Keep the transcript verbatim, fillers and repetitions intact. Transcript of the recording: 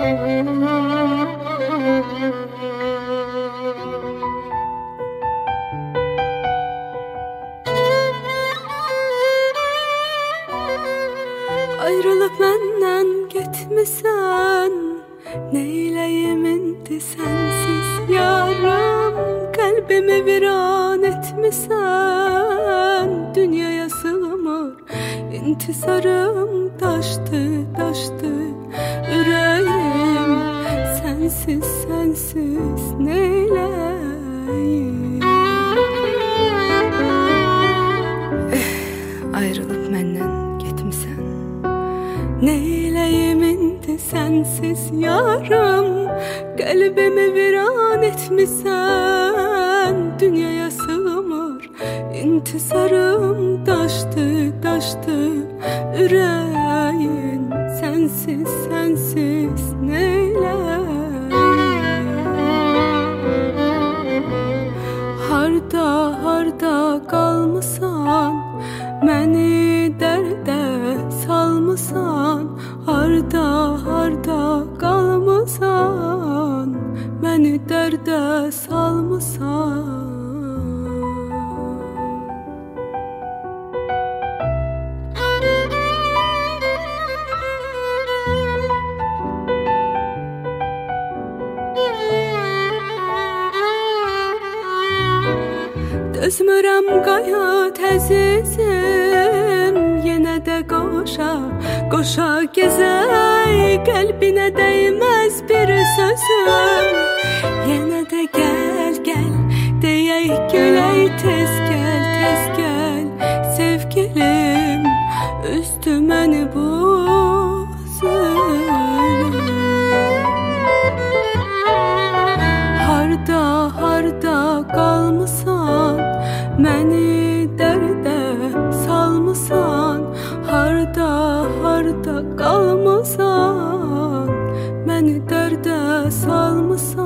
Ayrılıp məndən getmisən, neyləyim indi sənsiz yarım? Qəlbimi viran etmisən, dünyaya sığmır intisarım. Daşdı, daşdı ürəyim, sənsiz, sənsiz neyləyim? Ayrılıp məndən getmisən, neyləyim indi sənsiz yarım? Qəlbimi viran etmisən, dünyaya sığmır intisarım. Daşdı, daşdı ürəyin, sənsiz, sənsiz neyləyim? Harda, harda qalmısan, məni dərdə salmısan? Harda, harda qalmısan, məni dərdə salmısan? Dözmürəm qayıt əzizim, yenə də qoşa, qoşa gəzək. Qəlbinə dəyməz bir sözüm, yenə də gəl, gəl deyək, gülək. Tez gəl, tez gəl sevgilim, üzdü məni bu zulüm. Harda, harda qalmısan, məni dərdə salmısan? Harda, harda qalmısan, məni dərdə salmısan?